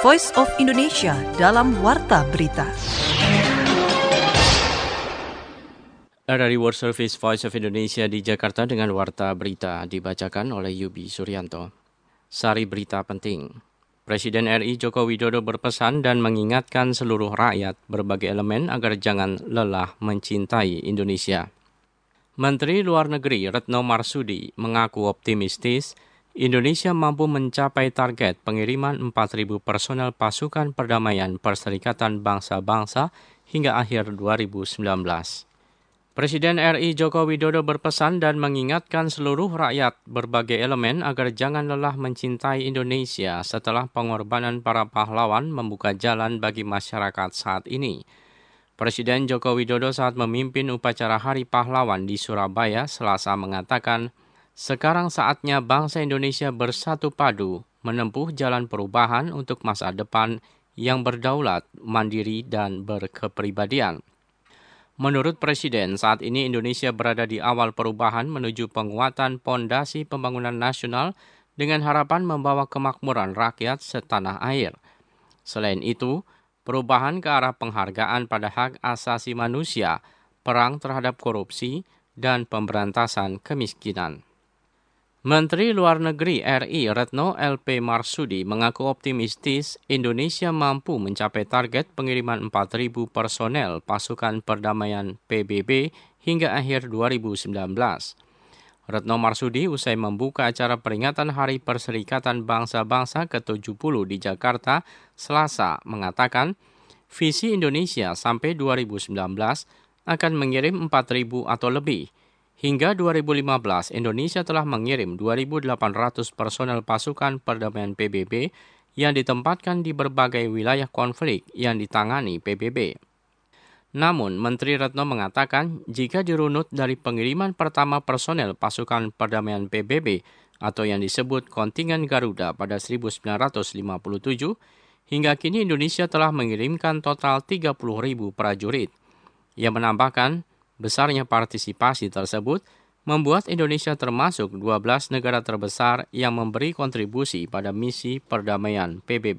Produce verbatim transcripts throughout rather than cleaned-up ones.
Voice of Indonesia dalam Warta Berita. Dari World Service Voice of Indonesia di Jakarta dengan Warta Berita dibacakan oleh Yubi Suryanto. Sari berita penting. Presiden R I Joko Widodo berpesan dan mengingatkan seluruh rakyat berbagai elemen agar jangan lelah mencintai Indonesia. Menteri Luar Negeri Retno Marsudi mengaku optimistis Indonesia mampu mencapai target pengiriman empat ribu personel pasukan perdamaian Perserikatan Bangsa-Bangsa hingga akhir dua ribu sembilan belas. Presiden R I Joko Widodo berpesan dan mengingatkan seluruh rakyat berbagai elemen agar jangan lelah mencintai Indonesia setelah pengorbanan para pahlawan membuka jalan bagi masyarakat saat ini. Presiden Joko Widodo saat memimpin upacara Hari Pahlawan di Surabaya Selasa mengatakan, sekarang saatnya bangsa Indonesia bersatu padu menempuh jalan perubahan untuk masa depan yang berdaulat, mandiri, dan berkepribadian. Menurut Presiden, saat ini Indonesia berada di awal perubahan menuju penguatan pondasi pembangunan nasional dengan harapan membawa kemakmuran rakyat setanah air. Selain itu, perubahan ke arah penghargaan pada hak asasi manusia, perang terhadap korupsi, dan pemberantasan kemiskinan. Menteri Luar Negeri R I Retno L P Marsudi mengaku optimistis Indonesia mampu mencapai target pengiriman empat ribu personel pasukan perdamaian P B B hingga akhir dua ribu sembilan belas. Retno Marsudi usai membuka acara peringatan Hari Perserikatan Bangsa-Bangsa ke tujuh puluh di Jakarta Selasa mengatakan visi Indonesia sampai dua ribu sembilan belas akan mengirim empat ribu atau lebih. Hingga dua ribu lima belas, Indonesia telah mengirim dua ribu delapan ratus personel pasukan perdamaian P B B yang ditempatkan di berbagai wilayah konflik yang ditangani P B B. Namun, Menteri Retno mengatakan jika dirunut dari pengiriman pertama personel pasukan perdamaian P B B atau yang disebut kontingen Garuda pada seribu sembilan ratus lima puluh tujuh, hingga kini Indonesia telah mengirimkan total tiga puluh ribu prajurit. Ia menambahkan, besarnya partisipasi tersebut membuat Indonesia termasuk dua belas negara terbesar yang memberi kontribusi pada misi perdamaian P B B.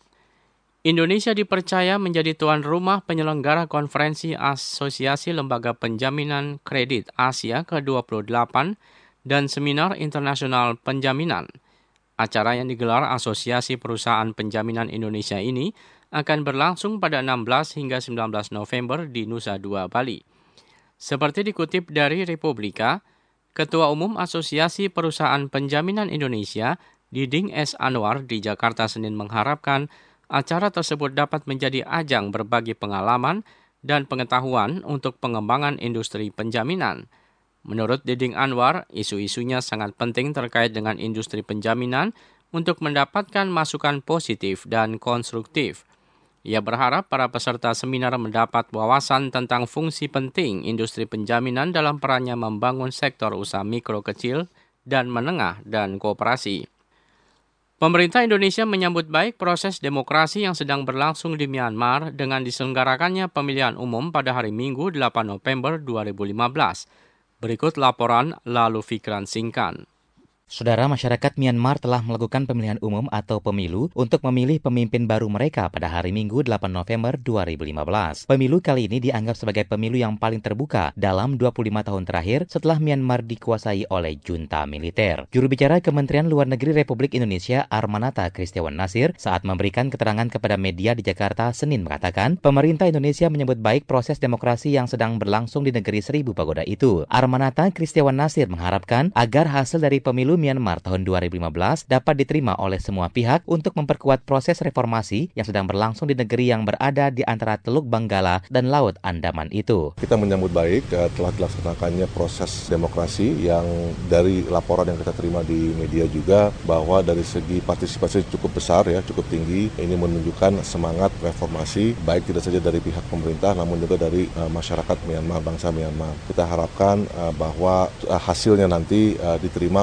Indonesia dipercaya menjadi tuan rumah penyelenggara konferensi Asosiasi Lembaga Penjaminan Kredit Asia ke dua puluh delapan dan Seminar Internasional Penjaminan. Acara yang digelar Asosiasi Perusahaan Penjaminan Indonesia ini akan berlangsung pada enam belas hingga sembilan belas November di Nusa Dua, Bali. Seperti dikutip dari Republika, Ketua Umum Asosiasi Perusahaan Penjaminan Indonesia, Diding S. Anwar di Jakarta Senin mengharapkan acara tersebut dapat menjadi ajang berbagi pengalaman dan pengetahuan untuk pengembangan industri penjaminan. Menurut Diding Anwar, isu-isunya sangat penting terkait dengan industri penjaminan untuk mendapatkan masukan positif dan konstruktif. Ia berharap para peserta seminar mendapat wawasan tentang fungsi penting industri penjaminan dalam perannya membangun sektor usaha mikro kecil dan menengah dan koperasi. Pemerintah Indonesia menyambut baik proses demokrasi yang sedang berlangsung di Myanmar dengan diselenggarakannya pemilihan umum pada hari Minggu delapan November dua ribu lima belas. Berikut laporan Lalu Fikran Singkan. Saudara, masyarakat Myanmar telah melakukan pemilihan umum atau pemilu untuk memilih pemimpin baru mereka pada hari Minggu delapan November dua ribu lima belas. Pemilu kali ini dianggap sebagai pemilu yang paling terbuka dalam dua puluh lima tahun terakhir setelah Myanmar dikuasai oleh junta militer. Juru bicara Kementerian Luar Negeri Republik Indonesia Armanata Kristiawan Nasir saat memberikan keterangan kepada media di Jakarta Senin mengatakan, pemerintah Indonesia menyambut baik proses demokrasi yang sedang berlangsung di negeri seribu pagoda itu. Armanata Kristiawan Nasir mengharapkan agar hasil dari pemilu Myanmar tahun dua ribu lima belas dapat diterima oleh semua pihak untuk memperkuat proses reformasi yang sedang berlangsung di negeri yang berada di antara Teluk Benggala dan Laut Andaman itu. Kita menyambut baik ya, telah dilaksanakannya proses demokrasi yang dari laporan yang kita terima di media juga bahwa dari segi partisipasi cukup besar ya, cukup tinggi. Ini menunjukkan semangat reformasi baik tidak saja dari pihak pemerintah namun juga dari uh, masyarakat Myanmar, bangsa Myanmar. Kita harapkan uh, bahwa uh, hasilnya nanti uh, diterima oleh semua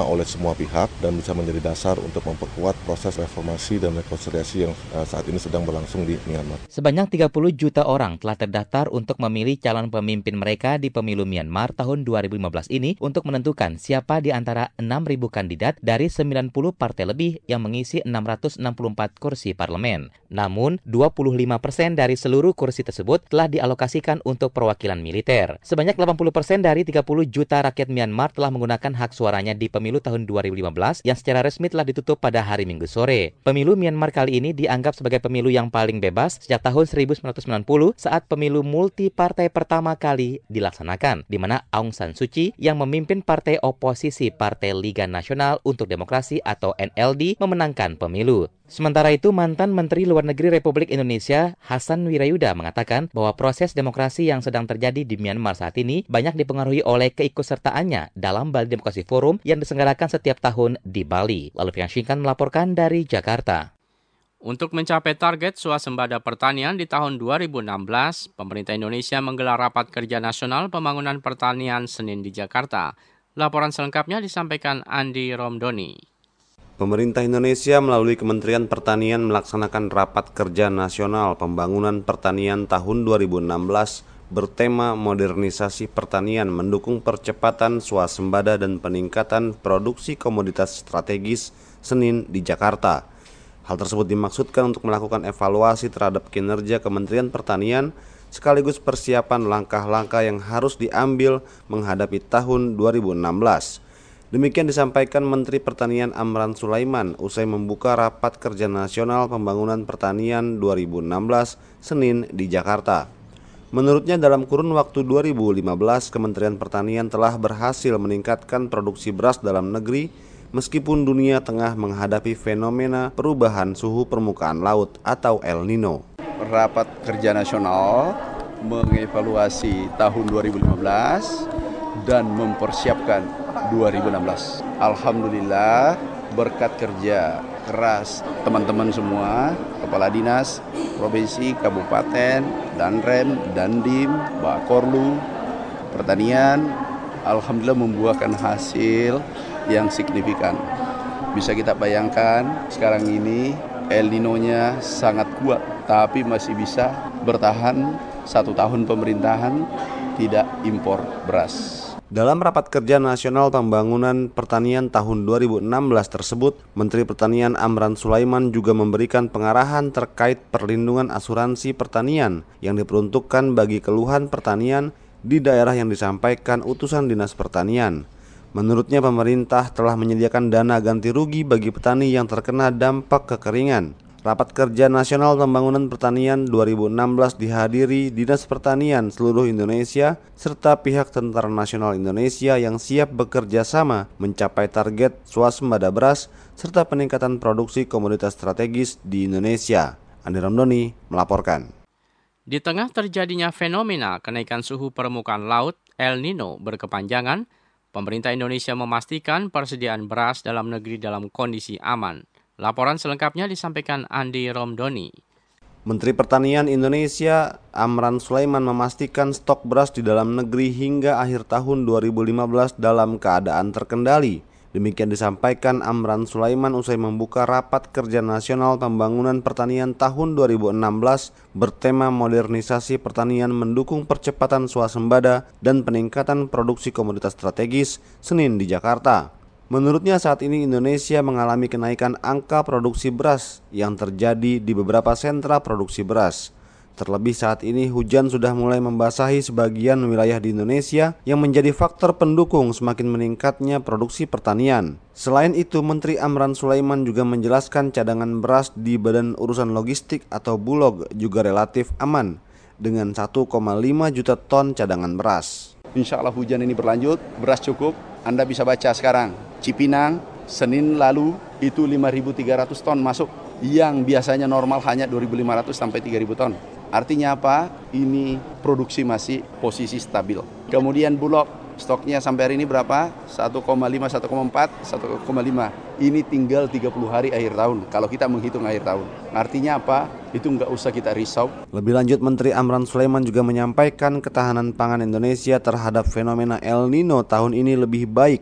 semua pihak dan bisa menjadi dasar untuk memperkuat proses reformasi dan rekonsiliasi yang saat ini sedang berlangsung di Myanmar. Sebanyak tiga puluh juta orang telah terdaftar untuk memilih calon pemimpin mereka di pemilu Myanmar tahun dua ribu lima belas ini untuk menentukan siapa di antara enam ribu kandidat dari sembilan puluh partai lebih yang mengisi enam ratus enam puluh empat kursi parlemen. Namun, dua puluh lima persen dari seluruh kursi tersebut telah dialokasikan untuk perwakilan militer. Sebanyak delapan puluh persen dari tiga puluh juta rakyat Myanmar telah menggunakan hak suaranya di pemilu tahun dua ribu lima belas yang secara resmi telah ditutup pada hari Minggu sore. Pemilu Myanmar kali ini dianggap sebagai pemilu yang paling bebas sejak tahun seribu sembilan ratus sembilan puluh saat pemilu multi partai pertama kali dilaksanakan, di mana Aung San Suu Kyi yang memimpin partai oposisi Partai Liga Nasional untuk Demokrasi atau N L D memenangkan pemilu. Sementara itu, mantan Menteri Luar Negeri Republik Indonesia Hasan Wirayuda mengatakan bahwa proses demokrasi yang sedang terjadi di Myanmar saat ini banyak dipengaruhi oleh keikutsertaannya dalam Bali Demokrasi Forum yang diselenggarakan setiap tahun di Bali. Lalu Fiang Shinkan melaporkan dari Jakarta. Untuk mencapai target swasembada pertanian di tahun dua ribu enam belas, pemerintah Indonesia menggelar Rapat Kerja Nasional Pembangunan Pertanian Senin di Jakarta. Laporan selengkapnya disampaikan Andi Romdoni. Pemerintah Indonesia melalui Kementerian Pertanian melaksanakan Rapat Kerja Nasional Pembangunan Pertanian tahun dua ribu enam belas bertema modernisasi pertanian mendukung percepatan swasembada dan peningkatan produksi komoditas strategis Senin di Jakarta. Hal tersebut dimaksudkan untuk melakukan evaluasi terhadap kinerja Kementerian Pertanian sekaligus persiapan langkah-langkah yang harus diambil menghadapi tahun dua ribu enam belas. Demikian disampaikan Menteri Pertanian Amran Sulaiman usai membuka Rapat Kerja Nasional Pembangunan Pertanian dua ribu enam belas Senin di Jakarta. Menurutnya dalam kurun waktu dua ribu lima belas, Kementerian Pertanian telah berhasil meningkatkan produksi beras dalam negeri meskipun dunia tengah menghadapi fenomena perubahan suhu permukaan laut atau El Nino. Rapat Kerja Nasional mengevaluasi tahun dua ribu lima belas dan mempersiapkan dua ribu enam belas. Alhamdulillah berkat kerja keras teman-teman semua, kepala dinas, provinsi, kabupaten, Danrem, Dandim, Bakorlu, pertanian, alhamdulillah membuahkan hasil yang signifikan. Bisa kita bayangkan sekarang ini El Nino-nya sangat kuat, tapi masih bisa bertahan satu tahun pemerintahan tidak impor beras. Dalam Rapat Kerja Nasional Pembangunan Pertanian tahun dua ribu enam belas tersebut, Menteri Pertanian Amran Sulaiman juga memberikan pengarahan terkait perlindungan asuransi pertanian yang diperuntukkan bagi keluhan pertanian di daerah yang disampaikan utusan Dinas Pertanian. Menurutnya pemerintah telah menyediakan dana ganti rugi bagi petani yang terkena dampak kekeringan. Rapat Kerja Nasional Pembangunan Pertanian dua ribu enam belas dihadiri Dinas Pertanian seluruh Indonesia serta pihak Tentara Nasional Indonesia yang siap bekerja sama mencapai target swasembada beras serta peningkatan produksi komoditas strategis di Indonesia. Andi Romdoni melaporkan. Di tengah terjadinya fenomena kenaikan suhu permukaan laut El Nino berkepanjangan, pemerintah Indonesia memastikan persediaan beras dalam negeri dalam kondisi aman. Laporan selengkapnya disampaikan Andi Romdoni. Menteri Pertanian Indonesia Amran Sulaiman memastikan stok beras di dalam negeri hingga akhir tahun dua ribu lima belas dalam keadaan terkendali. Demikian disampaikan Amran Sulaiman usai membuka Rapat Kerja Nasional Pembangunan Pertanian tahun dua ribu enam belas bertema modernisasi pertanian mendukung percepatan swasembada dan peningkatan produksi komoditas strategis Senin di Jakarta. Menurutnya saat ini Indonesia mengalami kenaikan angka produksi beras yang terjadi di beberapa sentra produksi beras. Terlebih saat ini hujan sudah mulai membasahi sebagian wilayah di Indonesia yang menjadi faktor pendukung semakin meningkatnya produksi pertanian. Selain itu, Menteri Amran Sulaiman juga menjelaskan cadangan beras di Badan Urusan Logistik atau Bulog juga relatif aman dengan satu koma lima juta ton cadangan beras. Insya Allah hujan ini berlanjut, beras cukup. Anda bisa baca sekarang, Cipinang, Senin lalu itu lima ribu tiga ratus ton masuk, yang biasanya normal hanya dua ribu lima ratus sampai tiga ribu ton. Artinya apa? Ini produksi masih posisi stabil. Kemudian Bulog, stoknya sampai hari ini berapa? satu koma lima, satu koma empat, satu koma lima. Ini tinggal tiga puluh hari akhir tahun, kalau kita menghitung akhir tahun. Artinya apa? Itu nggak usah kita risau. Lebih lanjut, Menteri Amran Sulaiman juga menyampaikan ketahanan pangan Indonesia terhadap fenomena El Nino tahun ini lebih baik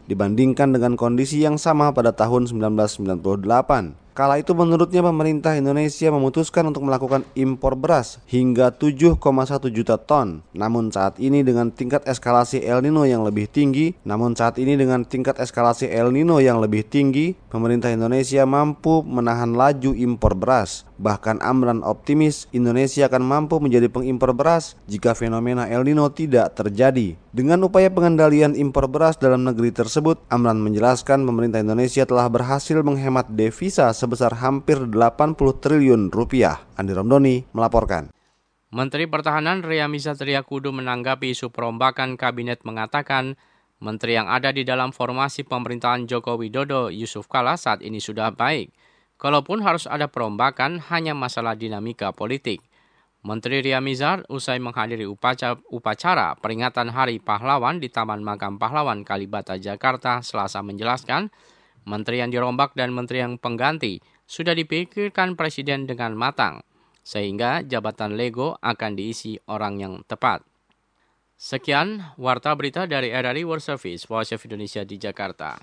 dibandingkan dengan kondisi yang sama pada tahun seribu sembilan ratus sembilan puluh delapan. Kala itu menurutnya pemerintah Indonesia memutuskan untuk melakukan impor beras hingga tujuh koma satu juta ton. Namun saat ini dengan tingkat eskalasi El Nino yang lebih tinggi, namun saat ini dengan tingkat eskalasi El Nino yang lebih tinggi, pemerintah Indonesia mampu menahan laju impor beras. Bahkan Amran optimis Indonesia akan mampu menjadi pengimpor beras jika fenomena El Nino tidak terjadi. Dengan upaya pengendalian impor beras dalam negeri tersebut, Amran menjelaskan pemerintah Indonesia telah berhasil menghemat devisa sebesar hampir delapan puluh triliun rupiah. Andi Romdoni melaporkan. Menteri Pertahanan Ria Mizar Triakudu menanggapi isu perombakan kabinet mengatakan menteri yang ada di dalam formasi pemerintahan Joko Widodo Yusuf Kala saat ini sudah baik. Kalaupun harus ada perombakan hanya masalah dinamika politik. Menteri Ria Mizar usai menghadiri upacara, upacara peringatan Hari Pahlawan di Taman Makam Pahlawan Kalibata Jakarta Selasa menjelaskan menteri yang dirombak dan menteri yang pengganti sudah dipikirkan Presiden dengan matang, sehingga jabatan Lego akan diisi orang yang tepat. Sekian Warta Berita dari R R I World Service, Voice of Indonesia di Jakarta.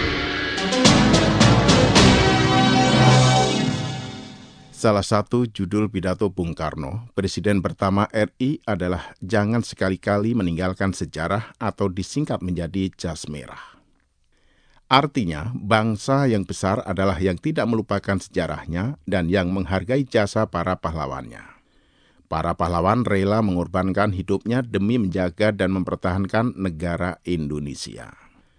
Salah satu judul pidato Bung Karno, Presiden pertama R I adalah jangan sekali-kali meninggalkan sejarah atau disingkat menjadi jas merah. Artinya, bangsa yang besar adalah yang tidak melupakan sejarahnya dan yang menghargai jasa para pahlawannya. Para pahlawan rela mengorbankan hidupnya demi menjaga dan mempertahankan negara Indonesia.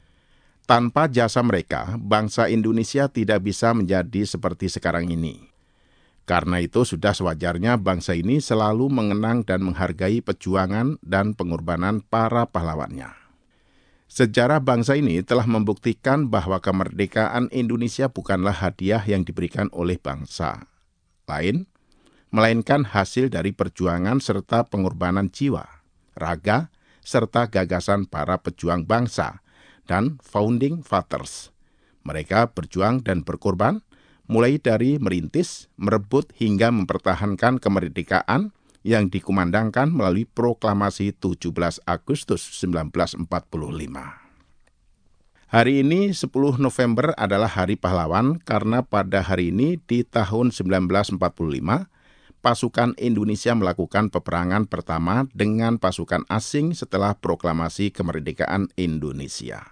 Tanpa jasa mereka, bangsa Indonesia tidak bisa menjadi seperti sekarang ini. Karena itu sudah sewajarnya bangsa ini selalu mengenang dan menghargai perjuangan dan pengorbanan para pahlawannya. Sejarah bangsa ini telah membuktikan bahwa kemerdekaan Indonesia bukanlah hadiah yang diberikan oleh bangsa lain, melainkan hasil dari perjuangan serta pengorbanan jiwa, raga, serta gagasan para pejuang bangsa dan founding fathers. Mereka berjuang dan berkorban, mulai dari merintis, merebut hingga mempertahankan kemerdekaan yang dikumandangkan melalui proklamasi tujuh belas Agustus seribu sembilan ratus empat puluh lima. Hari ini sepuluh November adalah Hari Pahlawan karena pada hari ini di tahun seribu sembilan ratus empat puluh lima, pasukan Indonesia melakukan peperangan pertama dengan pasukan asing setelah proklamasi kemerdekaan Indonesia.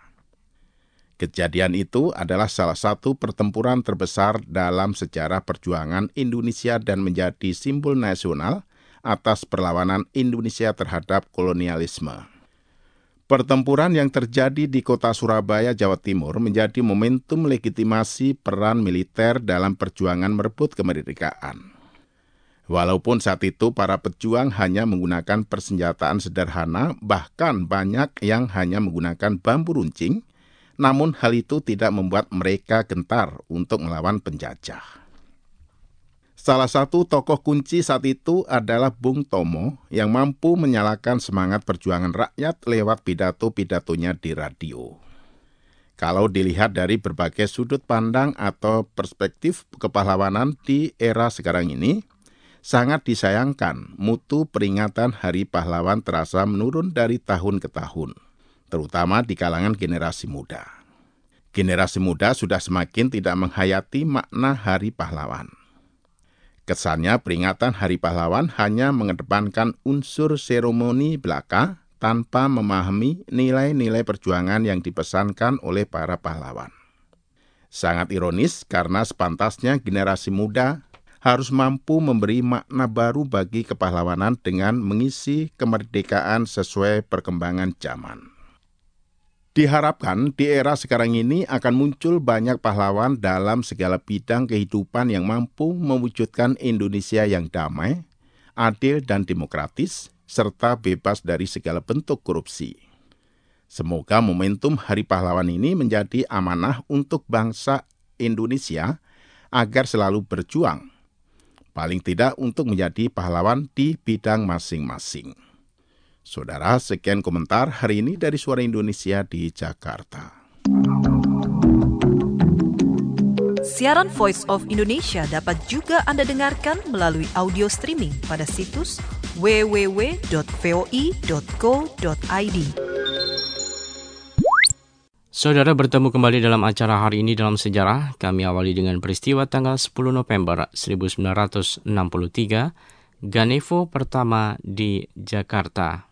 Kejadian itu adalah salah satu pertempuran terbesar dalam sejarah perjuangan Indonesia dan menjadi simbol nasional atas perlawanan Indonesia terhadap kolonialisme. Pertempuran yang terjadi di kota Surabaya, Jawa Timur menjadi momentum legitimasi peran militer dalam perjuangan merebut kemerdekaan. Walaupun saat itu para pejuang hanya menggunakan persenjataan sederhana, bahkan banyak yang hanya menggunakan bambu runcing, namun hal itu tidak membuat mereka gentar untuk melawan penjajah. Salah satu tokoh kunci saat itu adalah Bung Tomo yang mampu menyalakan semangat perjuangan rakyat lewat pidato-pidatonya di radio. Kalau dilihat dari berbagai sudut pandang atau perspektif kepahlawanan di era sekarang ini, sangat disayangkan mutu peringatan Hari Pahlawan terasa menurun dari tahun ke tahun, terutama di kalangan generasi muda. Generasi muda sudah semakin tidak menghayati makna Hari Pahlawan. Kesannya peringatan Hari Pahlawan hanya mengedepankan unsur seremoni belaka tanpa memahami nilai-nilai perjuangan yang dipesankan oleh para pahlawan. Sangat ironis karena sepantasnya generasi muda harus mampu memberi makna baru bagi kepahlawanan dengan mengisi kemerdekaan sesuai perkembangan zaman. Diharapkan di era sekarang ini akan muncul banyak pahlawan dalam segala bidang kehidupan yang mampu mewujudkan Indonesia yang damai, adil dan demokratis, serta bebas dari segala bentuk korupsi. Semoga momentum Hari Pahlawan ini menjadi amanah untuk bangsa Indonesia agar selalu berjuang, paling tidak untuk menjadi pahlawan di bidang masing-masing. Saudara, sekian komentar hari ini dari Suara Indonesia di Jakarta. Siaran Voice of Indonesia dapat juga Anda dengarkan melalui audio streaming pada situs w w w dot voi dot co dot i d. Saudara, bertemu kembali dalam acara Hari Ini Dalam Sejarah. Kami awali dengan peristiwa tanggal sepuluh November seribu sembilan ratus enam puluh tiga, Ganevo pertama di Jakarta.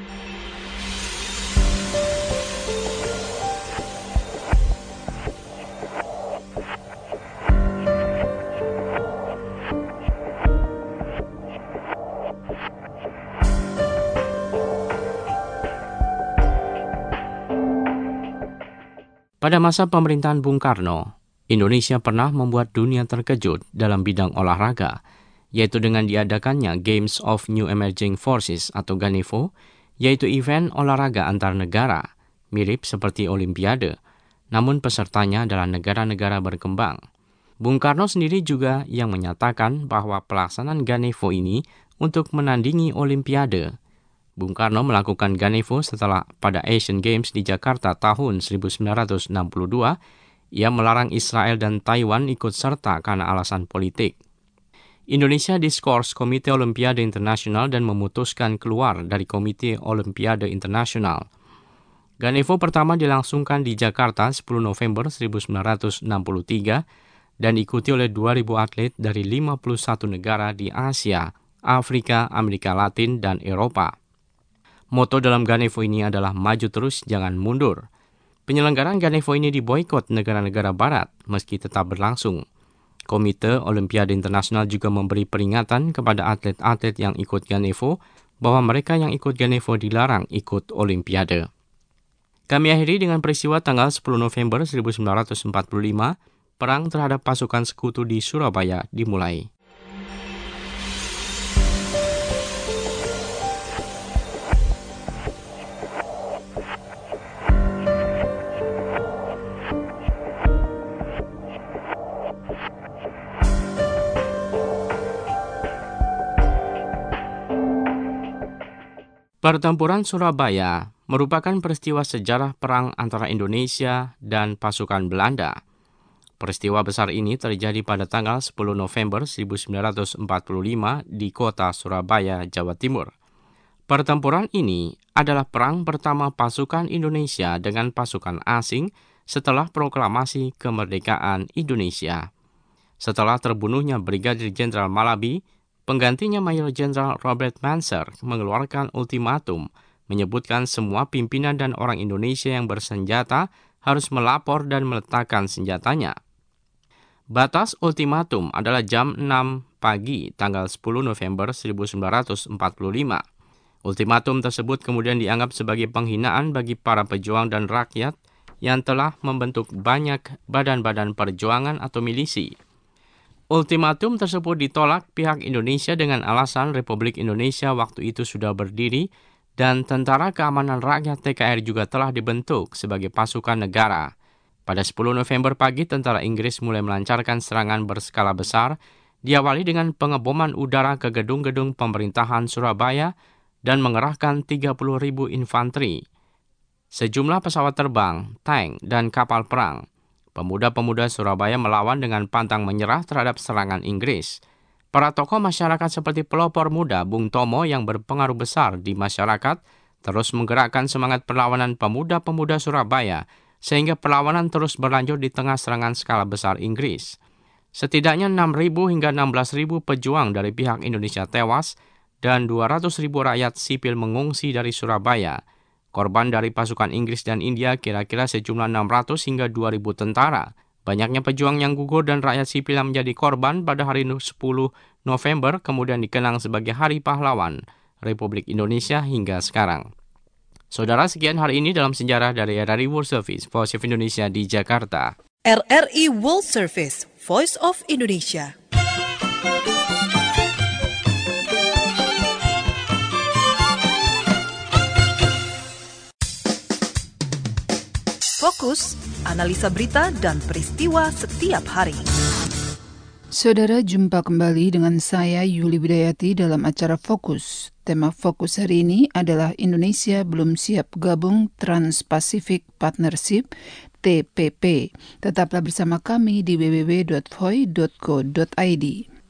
Pada masa pemerintahan Bung Karno, Indonesia pernah membuat dunia terkejut dalam bidang olahraga, yaitu dengan diadakannya Games of New Emerging Forces atau Ganevo, yaitu event olahraga antar negara, mirip seperti Olimpiade, namun pesertanya adalah negara-negara berkembang. Bung Karno sendiri juga yang menyatakan bahwa pelaksanaan Ganevo ini untuk menandingi Olimpiade. Bung Karno melakukan Ganevo setelah pada Asian Games di Jakarta tahun seribu sembilan ratus enam puluh dua, ia melarang Israel dan Taiwan ikut serta karena alasan politik. Indonesia diskors Komite Olimpiade Internasional dan memutuskan keluar dari Komite Olimpiade Internasional. Ganevo pertama dilangsungkan di Jakarta sepuluh November seribu sembilan ratus enam puluh tiga dan diikuti oleh dua ribu atlet dari lima puluh satu negara di Asia, Afrika, Amerika Latin, dan Eropa. Moto dalam Ganevo ini adalah maju terus, jangan mundur. Penyelenggaraan Ganevo ini diboikot negara-negara barat meski tetap berlangsung. Komite Olimpiade Internasional juga memberi peringatan kepada atlet-atlet yang ikut Ganevo bahwa mereka yang ikut Ganevo dilarang ikut Olimpiade. Kami akhiri dengan peristiwa tanggal sepuluh November seribu sembilan ratus empat puluh lima, perang terhadap pasukan sekutu di Surabaya dimulai. Pertempuran Surabaya merupakan peristiwa sejarah perang antara Indonesia dan pasukan Belanda. Peristiwa besar ini terjadi pada tanggal sepuluh November seribu sembilan ratus empat puluh lima di kota Surabaya, Jawa Timur. Pertempuran ini adalah perang pertama pasukan Indonesia dengan pasukan asing setelah proklamasi kemerdekaan Indonesia. Setelah terbunuhnya Brigadir Jenderal Malabi, penggantinya Mayor Jenderal Robert Manser mengeluarkan ultimatum menyebutkan semua pimpinan dan orang Indonesia yang bersenjata harus melapor dan meletakkan senjatanya. Batas ultimatum adalah jam enam pagi tanggal sepuluh November seribu sembilan ratus empat puluh lima. Ultimatum tersebut kemudian dianggap sebagai penghinaan bagi para pejuang dan rakyat yang telah membentuk banyak badan-badan perjuangan atau milisi. Ultimatum tersebut ditolak pihak Indonesia dengan alasan Republik Indonesia waktu itu sudah berdiri dan Tentara Keamanan Rakyat T K R juga telah dibentuk sebagai pasukan negara. Pada sepuluh November pagi, tentara Inggris mulai melancarkan serangan berskala besar, diawali dengan pengeboman udara ke gedung-gedung pemerintahan Surabaya dan mengerahkan tiga puluh ribu infanteri, sejumlah pesawat terbang, tank, dan kapal perang. Pemuda-pemuda Surabaya melawan dengan pantang menyerah terhadap serangan Inggris. Para tokoh masyarakat seperti pelopor muda Bung Tomo yang berpengaruh besar di masyarakat terus menggerakkan semangat perlawanan pemuda-pemuda Surabaya sehingga perlawanan terus berlanjut di tengah serangan skala besar Inggris. Setidaknya enam ribu hingga enam belas ribu pejuang dari pihak Indonesia tewas dan dua ratus ribu rakyat sipil mengungsi dari Surabaya. Korban dari pasukan Inggris dan India kira-kira sejumlah enam ratus hingga dua ribu tentara. Banyaknya pejuang yang gugur dan rakyat sipil yang menjadi korban pada hari sepuluh November kemudian dikenang sebagai Hari Pahlawan Republik Indonesia hingga sekarang. Saudara, sekian hari ini dalam sejarah dari R R I World Service, Voice of Indonesia di Jakarta. R R I World Service, Voice of Indonesia. Fokus, analisa berita dan peristiwa setiap hari. Saudara, jumpa kembali dengan saya Yuli Widayati dalam acara Fokus. Tema Fokus hari ini adalah Indonesia belum siap gabung Trans-Pacific Partnership T P P. Tetaplah bersama kami di w w w dot voi dot co dot i d.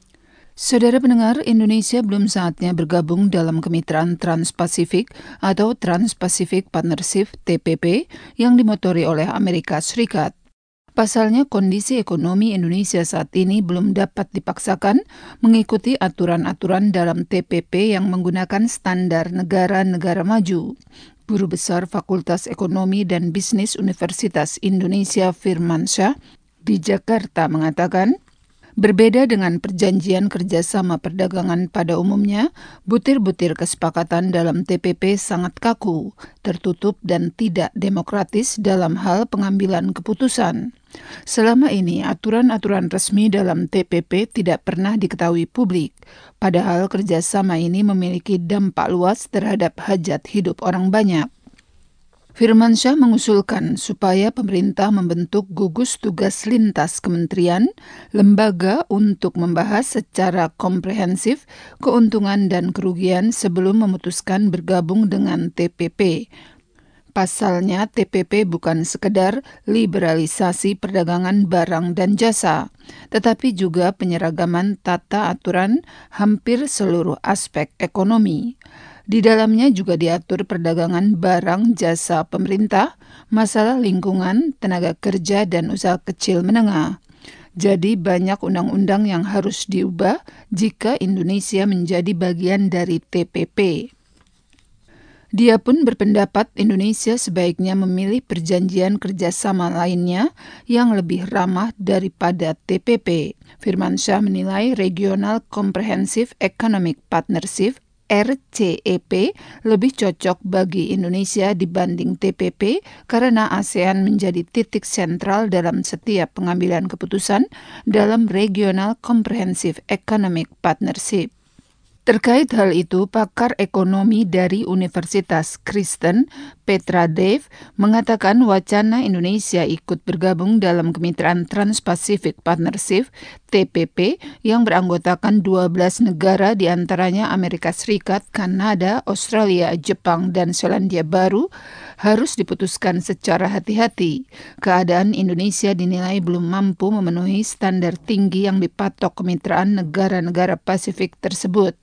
Saudara pendengar, Indonesia belum saatnya bergabung dalam kemitraan Trans-Pasifik atau Trans-Pacific Partnership T P P yang dimotori oleh Amerika Serikat. Pasalnya, kondisi ekonomi Indonesia saat ini belum dapat dipaksakan mengikuti aturan-aturan dalam T P P yang menggunakan standar negara-negara maju. Guru Besar Fakultas Ekonomi dan Bisnis Universitas Indonesia Firmansyah di Jakarta mengatakan, berbeda dengan perjanjian kerjasama perdagangan pada umumnya, butir-butir kesepakatan dalam T P P sangat kaku, tertutup dan tidak demokratis dalam hal pengambilan keputusan. Selama ini, aturan-aturan resmi dalam T P P tidak pernah diketahui publik, padahal kerjasama ini memiliki dampak luas terhadap hajat hidup orang banyak. Firmansyah mengusulkan supaya pemerintah membentuk gugus tugas lintas kementerian, lembaga untuk membahas secara komprehensif keuntungan dan kerugian sebelum memutuskan bergabung dengan T P P. Pasalnya, T P P bukan sekedar liberalisasi perdagangan barang dan jasa, tetapi juga penyeragaman tata aturan hampir seluruh aspek ekonomi. Di dalamnya juga diatur perdagangan barang jasa pemerintah, masalah lingkungan, tenaga kerja, dan usaha kecil menengah. Jadi banyak undang-undang yang harus diubah jika Indonesia menjadi bagian dari T P P. Dia pun berpendapat Indonesia sebaiknya memilih perjanjian kerjasama lainnya yang lebih ramah daripada T P P. Firmansyah menilai Regional Comprehensive Economic Partnership R C E P lebih cocok bagi Indonesia dibanding T P P karena ASEAN menjadi titik sentral dalam setiap pengambilan keputusan dalam Regional Comprehensive Economic Partnership. Terkait hal itu, pakar ekonomi dari Universitas Kristen, Petra Dev, mengatakan wacana Indonesia ikut bergabung dalam kemitraan Trans-Pacific Partnership T P P yang beranggotakan dua belas negara diantaranya Amerika Serikat, Kanada, Australia, Jepang, dan Selandia Baru harus diputuskan secara hati-hati. Keadaan Indonesia dinilai belum mampu memenuhi standar tinggi yang dipatok kemitraan negara-negara Pasifik tersebut.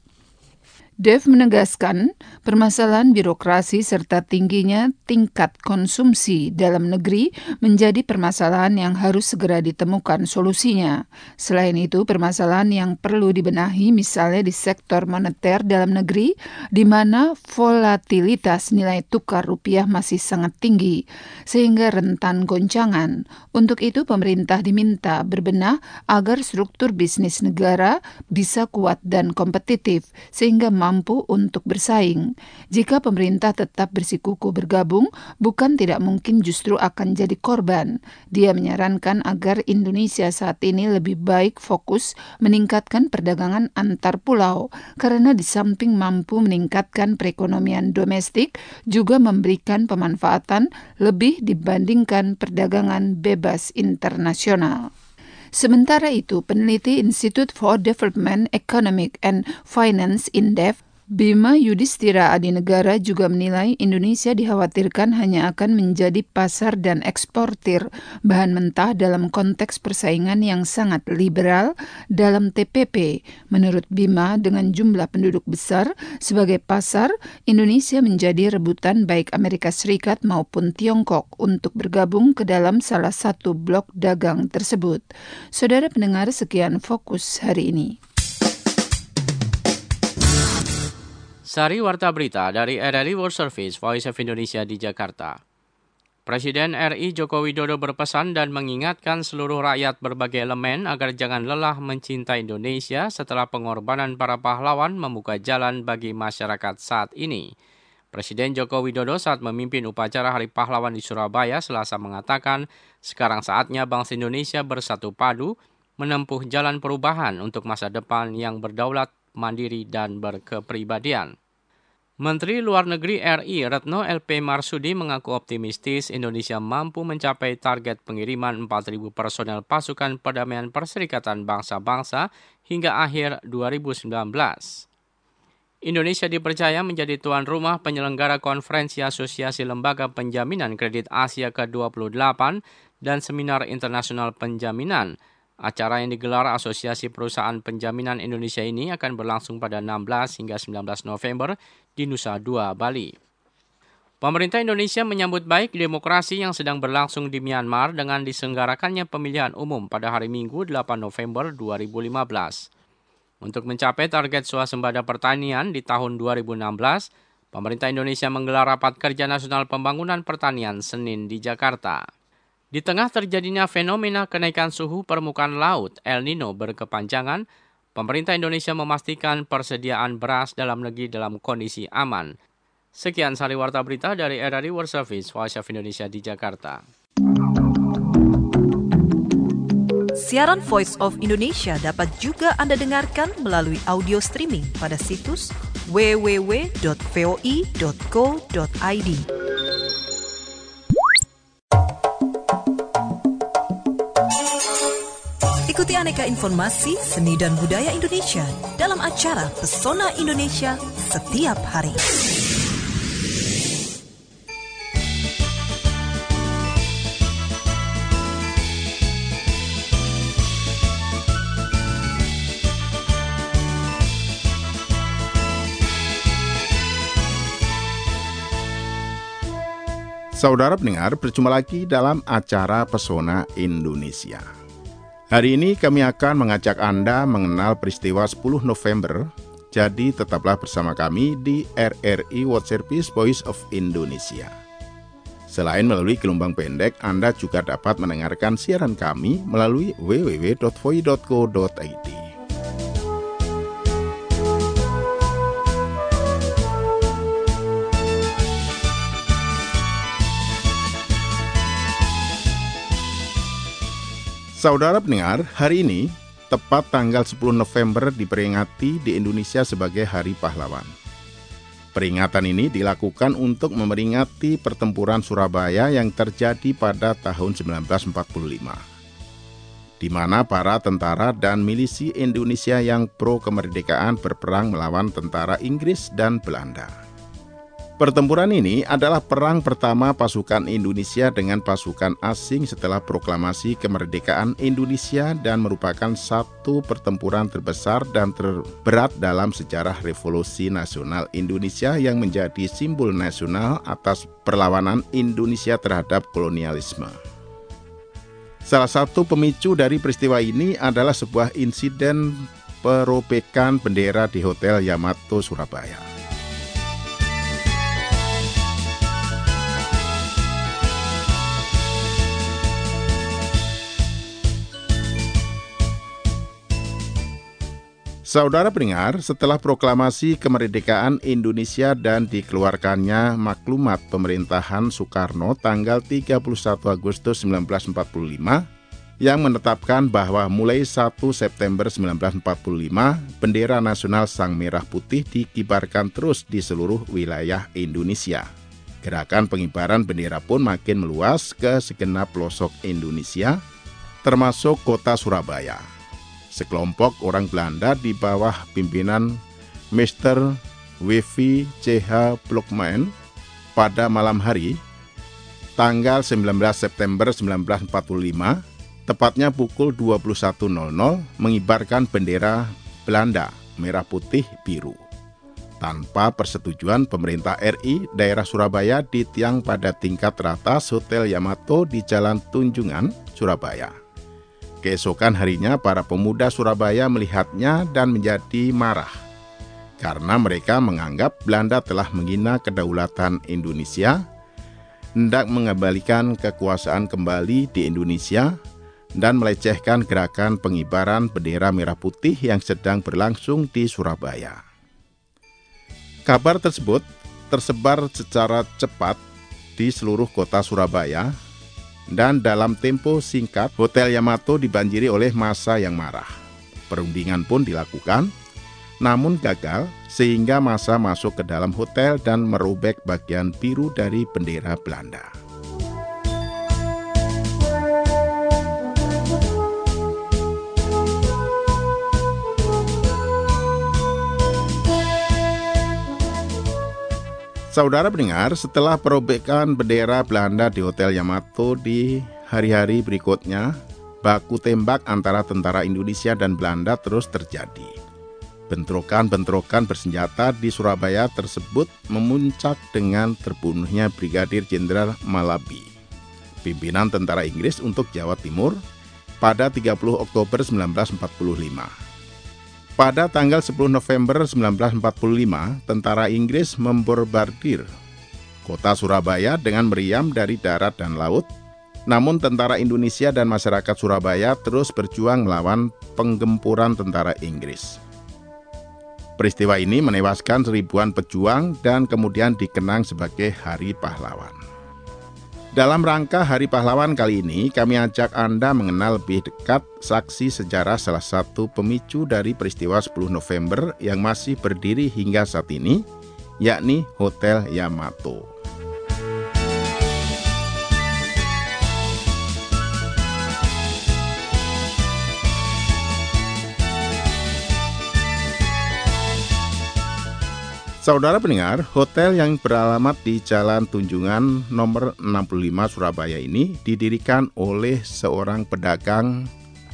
Dev menegaskan permasalahan birokrasi serta tingginya tingkat konsumsi dalam negeri menjadi permasalahan yang harus segera ditemukan solusinya. Selain itu, permasalahan yang perlu dibenahi misalnya di sektor moneter dalam negeri, di mana volatilitas nilai tukar rupiah masih sangat tinggi, sehingga rentan goncangan. Untuk itu, pemerintah diminta berbenah agar struktur bisnis negara bisa kuat dan kompetitif, sehingga mampu untuk bersaing. Jika pemerintah tetap bersikukuh bergabung, bukan tidak mungkin justru akan jadi korban. Dia menyarankan agar Indonesia saat ini lebih baik fokus meningkatkan perdagangan antar pulau, karena di samping mampu meningkatkan perekonomian domestik, juga memberikan pemanfaatan lebih dibandingkan perdagangan bebas internasional. Sementara itu, peneliti Institute for Development Economic and Finance Indef, Bima Yudhistira Adinegara juga menilai Indonesia dikhawatirkan hanya akan menjadi pasar dan eksportir bahan mentah dalam konteks persaingan yang sangat liberal dalam T P P. Menurut Bima, dengan jumlah penduduk besar sebagai pasar, Indonesia menjadi rebutan baik Amerika Serikat maupun Tiongkok untuk bergabung ke dalam salah satu blok dagang tersebut. Saudara pendengar, sekian Fokus hari ini. Sari Warta Berita dari R R I World Service Voice of Indonesia di Jakarta. Presiden R I Joko Widodo berpesan dan mengingatkan seluruh rakyat berbagai elemen agar jangan lelah mencintai Indonesia setelah pengorbanan para pahlawan membuka jalan bagi masyarakat saat ini. Presiden Joko Widodo saat memimpin upacara Hari Pahlawan di Surabaya Selasa mengatakan, sekarang saatnya bangsa Indonesia bersatu padu menempuh jalan perubahan untuk masa depan yang berdaulat, mandiri, dan berkepribadian. Menteri Luar Negeri R I Retno L P Marsudi mengaku optimistis Indonesia mampu mencapai target pengiriman empat ribu personel pasukan perdamaian Perserikatan Bangsa-Bangsa hingga akhir dua ribu sembilan belas. Indonesia dipercaya menjadi tuan rumah penyelenggara konferensi Asosiasi Lembaga Penjaminan Kredit Asia ke dua puluh delapan dan Seminar Internasional Penjaminan Acara yang digelar Asosiasi Perusahaan Penjaminan Indonesia ini akan berlangsung pada enam belas hingga sembilan belas November di Nusa Dua, Bali. Pemerintah Indonesia menyambut baik demokrasi yang sedang berlangsung di Myanmar dengan diselenggarakannya pemilihan umum pada hari Minggu delapan November dua ribu lima belas. Untuk mencapai target swasembada pertanian di tahun dua ribu enam belas, pemerintah Indonesia menggelar Rapat Kerja Nasional Pembangunan Pertanian Senin di Jakarta. Di tengah terjadinya fenomena kenaikan suhu permukaan laut El Nino berkepanjangan, pemerintah Indonesia memastikan persediaan beras dalam negeri dalam kondisi aman. Sekian sari warta berita dari R R I World Service Voice of Indonesia di Jakarta. Siaran Voice of Indonesia dapat juga Anda dengarkan melalui audio streaming pada situs w w w dot voi dot co dot i d. Ikuti aneka informasi seni dan budaya Indonesia dalam acara Pesona Indonesia setiap hari. Saudara pendengar, berjumpa lagi dalam acara Pesona Indonesia. Hari ini kami akan mengajak Anda mengenal peristiwa sepuluh November, jadi tetaplah bersama kami di R R I World Service Voice of Indonesia. Selain melalui gelombang pendek, Anda juga dapat mendengarkan siaran kami melalui w w w dot voi dot co dot i d. Saudara pendengar, hari ini, tepat tanggal sepuluh November diperingati di Indonesia sebagai Hari Pahlawan. Peringatan ini dilakukan untuk memperingati pertempuran Surabaya yang terjadi pada tahun sembilan belas empat puluh lima, di mana para tentara dan milisi Indonesia yang pro kemerdekaan berperang melawan tentara Inggris dan Belanda. Pertempuran ini adalah perang pertama pasukan Indonesia dengan pasukan asing setelah proklamasi kemerdekaan Indonesia dan merupakan satu pertempuran terbesar dan terberat dalam sejarah Revolusi Nasional Indonesia yang menjadi simbol nasional atas perlawanan Indonesia terhadap kolonialisme. Salah satu pemicu dari peristiwa ini adalah sebuah insiden perobekan bendera di Hotel Yamato, Surabaya. Saudara pendengar, setelah proklamasi kemerdekaan Indonesia dan dikeluarkannya maklumat pemerintahan Soekarno tanggal tiga puluh satu Agustus seribu sembilan ratus empat puluh lima yang menetapkan bahwa mulai satu September seribu sembilan ratus empat puluh lima bendera nasional Sang Merah Putih dikibarkan terus di seluruh wilayah Indonesia. Gerakan pengibaran bendera pun makin meluas ke segenap pelosok Indonesia, termasuk kota Surabaya. Sekelompok orang Belanda di bawah pimpinan Mister W V C H Blokman pada malam hari, tanggal sembilan belas September seribu sembilan ratus empat puluh lima, tepatnya pukul dua puluh satu nol nol, mengibarkan bendera Belanda merah putih biru. Tanpa persetujuan pemerintah R I, daerah Surabaya di tiang pada tingkat teratas Hotel Yamato di Jalan Tunjungan, Surabaya. Keesokan harinya para pemuda Surabaya melihatnya dan menjadi marah karena mereka menganggap Belanda telah menghina kedaulatan Indonesia, hendak mengembalikan kekuasaan kembali di Indonesia, dan melecehkan gerakan pengibaran bendera merah putih yang sedang berlangsung di Surabaya. Kabar tersebut tersebar secara cepat di seluruh kota Surabaya, dan dalam tempo singkat, Hotel Yamato dibanjiri oleh massa yang marah. Perundingan pun dilakukan, namun gagal sehingga massa masuk ke dalam hotel dan merobek bagian biru dari bendera Belanda. Saudara pendengar, setelah perobekan bendera Belanda di Hotel Yamato di hari-hari berikutnya, baku tembak antara tentara Indonesia dan Belanda terus terjadi. Bentrokan-bentrokan bersenjata di Surabaya tersebut memuncak dengan terbunuhnya Brigadir Jenderal Malabi, pimpinan tentara Inggris untuk Jawa Timur, pada tiga puluh Oktober seribu sembilan ratus empat puluh lima. Pada tanggal sepuluh November seribu sembilan ratus empat puluh lima, tentara Inggris membombardir kota Surabaya dengan meriam dari darat dan laut. Namun tentara Indonesia dan masyarakat Surabaya terus berjuang melawan penggempuran tentara Inggris. Peristiwa ini menewaskan ribuan pejuang dan kemudian dikenang sebagai Hari Pahlawan. Dalam rangka Hari Pahlawan kali ini, kami ajak Anda mengenal lebih dekat saksi sejarah salah satu pemicu dari peristiwa sepuluh November yang masih berdiri hingga saat ini, yakni Hotel Yamato. Saudara pendengar, hotel yang beralamat di Jalan Tunjungan nomor enam puluh lima Surabaya ini didirikan oleh seorang pedagang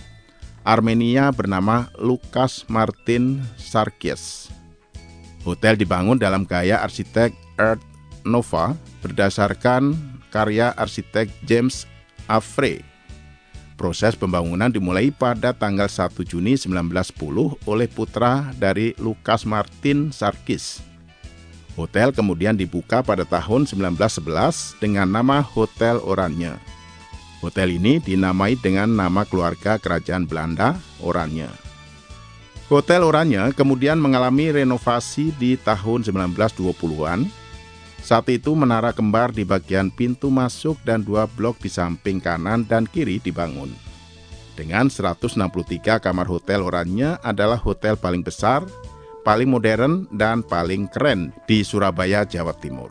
Armenia bernama Lukas Martin Sarkis. Hotel dibangun dalam gaya arsitek Art Nouveau berdasarkan karya arsitek James Avery. Proses pembangunan dimulai pada tanggal satu Juni seribu sembilan ratus sepuluh oleh putra dari Lukas Martin Sarkis. Hotel kemudian dibuka pada tahun seribu sembilan ratus sebelas dengan nama Hotel Oranje. Hotel ini dinamai dengan nama keluarga kerajaan Belanda, Oranje. Hotel Oranje kemudian mengalami renovasi di tahun seribu sembilan ratus dua puluhan. Saat itu menara kembar di bagian pintu masuk dan dua blok di samping kanan dan kiri dibangun. Dengan seratus enam puluh tiga kamar, Hotel Oranje adalah hotel paling besar, paling modern, dan paling keren di Surabaya, Jawa Timur.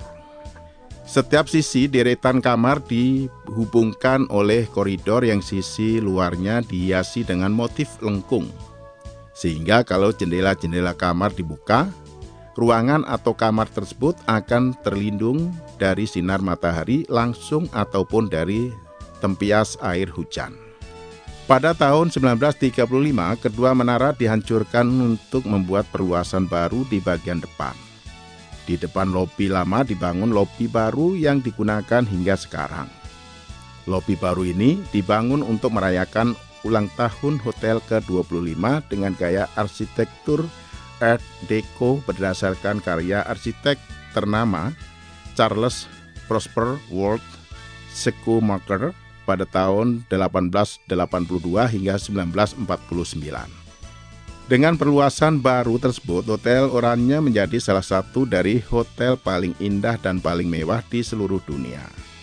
Setiap sisi deretan kamar dihubungkan oleh koridor yang sisi luarnya dihiasi dengan motif lengkung. Sehingga kalau jendela-jendela kamar dibuka, ruangan atau kamar tersebut akan terlindung dari sinar matahari langsung ataupun dari tempias air hujan. Pada tahun seribu sembilan ratus tiga puluh lima, kedua menara dihancurkan untuk membuat perluasan baru di bagian depan. Di depan lobi lama dibangun lobi baru yang digunakan hingga sekarang. Lobi baru ini dibangun untuk merayakan ulang tahun hotel ke dua puluh lima dengan gaya arsitektur Art Deco berdasarkan karya arsitek ternama Charles Prosper Ward Schoonmaker pada tahun delapan belas delapan puluh dua hingga seribu sembilan ratus empat puluh sembilan. Dengan perluasan baru tersebut, Hotel Oranje menjadi salah satu dari hotel paling indah dan paling mewah di seluruh dunia.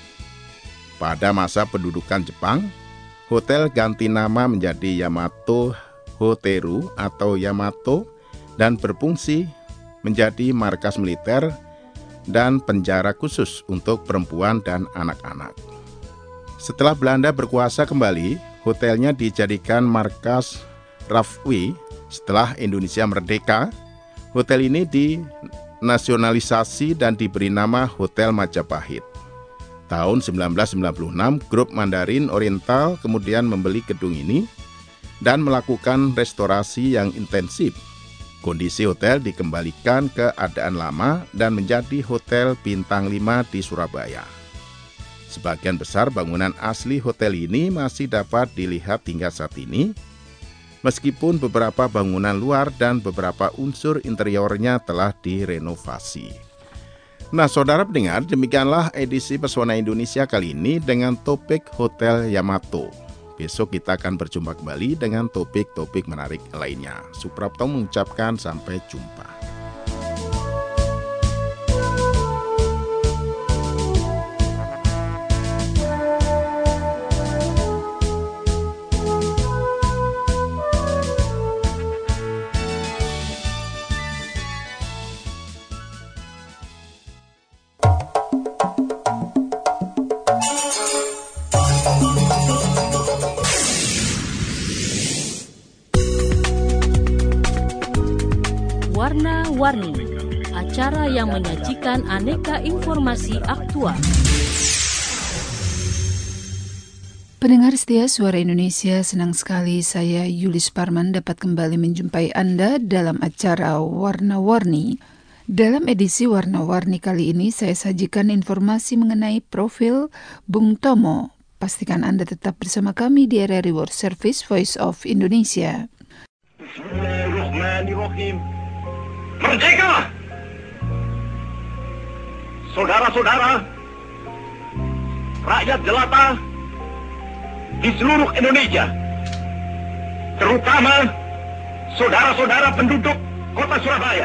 Pada masa pendudukan Jepang, hotel ganti nama menjadi Yamato Hoteru atau Yamato dan berfungsi menjadi markas militer dan penjara khusus untuk perempuan dan anak-anak. Setelah Belanda berkuasa kembali, hotelnya dijadikan markas R A F W. Setelah Indonesia merdeka, hotel ini dinasionalisasi dan diberi nama Hotel Majapahit. Tahun seribu sembilan ratus sembilan puluh enam, grup Mandarin Oriental kemudian membeli gedung ini dan melakukan restorasi yang intensif. Kondisi hotel dikembalikan ke keadaan lama dan menjadi Hotel Bintang lima di Surabaya. Sebagian besar bangunan asli hotel ini masih dapat dilihat hingga saat ini, meskipun beberapa bangunan luar dan beberapa unsur interiornya telah direnovasi. Nah, saudara pendengar, demikianlah edisi Pesona Indonesia kali ini dengan topik Hotel Yamato. Besok kita akan berjumpa kembali dengan topik-topik menarik lainnya. Suprapto mengucapkan sampai jumpa. Warna-Warni, acara yang menyajikan aneka informasi aktual. Pendengar setia Suara Indonesia, senang sekali saya Yulis Parman dapat kembali menjumpai Anda dalam acara Warna-Warni. Dalam edisi Warna-Warni kali ini saya sajikan informasi mengenai profil Bung Tomo. Pastikan Anda tetap bersama kami di R R I World Service Voice of Indonesia. Bismillahirrahmanirrahim. Merdeka! Saudara-saudara, rakyat jelata di seluruh Indonesia, terutama saudara-saudara penduduk kota Surabaya.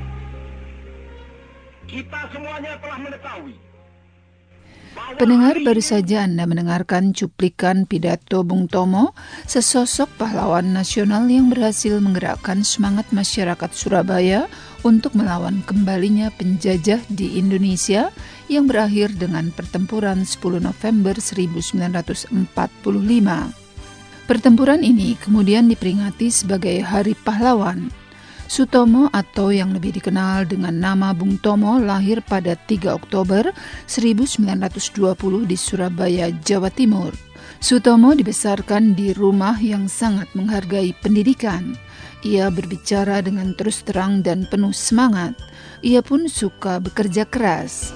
Kita semuanya telah mengetahui. Pendengar, baru saja Anda mendengarkan cuplikan pidato Bung Tomo, sesosok pahlawan nasional yang berhasil menggerakkan semangat masyarakat Surabaya untuk melawan kembalinya penjajah di Indonesia yang berakhir dengan pertempuran sepuluh November seribu sembilan ratus empat puluh lima. Pertempuran ini kemudian diperingati sebagai Hari Pahlawan. Sutomo atau yang lebih dikenal dengan nama Bung Tomo lahir pada tiga Oktober seribu sembilan ratus dua puluh di Surabaya, Jawa Timur. Sutomo dibesarkan di rumah yang sangat menghargai pendidikan. Ia berbicara dengan terus terang dan penuh semangat. Ia pun suka bekerja keras.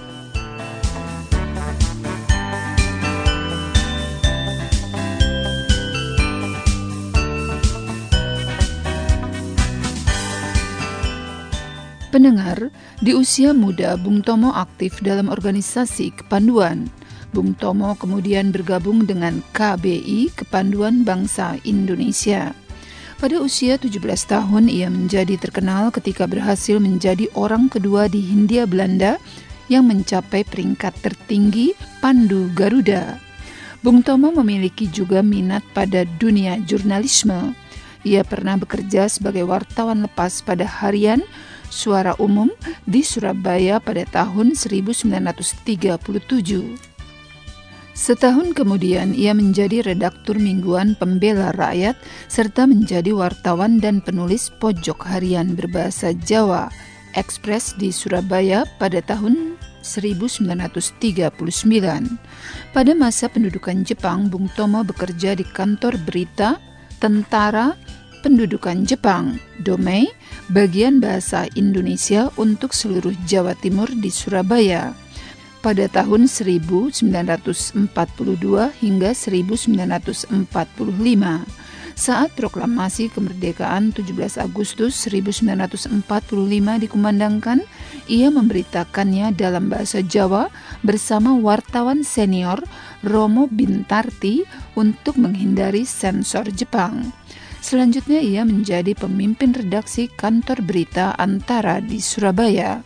Pendengar, di usia muda Bung Tomo aktif dalam organisasi kepanduan. Bung Tomo kemudian bergabung dengan K B I, Kepanduan Bangsa Indonesia. Pada usia tujuh belas tahun, ia menjadi terkenal ketika berhasil menjadi orang kedua di Hindia Belanda yang mencapai peringkat tertinggi Pandu Garuda. Bung Tomo memiliki juga minat pada dunia jurnalisme. Ia pernah bekerja sebagai wartawan lepas pada harian Suara Umum di Surabaya pada tahun seribu sembilan ratus tiga puluh tujuh. Setahun kemudian ia menjadi redaktur mingguan Pembela Rakyat serta menjadi wartawan dan penulis pojok harian berbahasa Jawa Ekspres di Surabaya pada tahun seribu sembilan ratus tiga puluh sembilan. Pada masa pendudukan Jepang, Bung Tomo bekerja di kantor berita Tentara Pendudukan Jepang, Domei, bagian bahasa Indonesia untuk seluruh Jawa Timur di Surabaya. Pada tahun seribu sembilan ratus empat puluh dua hingga seribu sembilan ratus empat puluh lima, saat proklamasi kemerdekaan tujuh belas Agustus seribu sembilan ratus empat puluh lima dikumandangkan, ia memberitakannya dalam bahasa Jawa bersama wartawan senior Romo Bintarti untuk menghindari sensor Jepang. Selanjutnya ia menjadi pemimpin redaksi kantor berita Antara di Surabaya.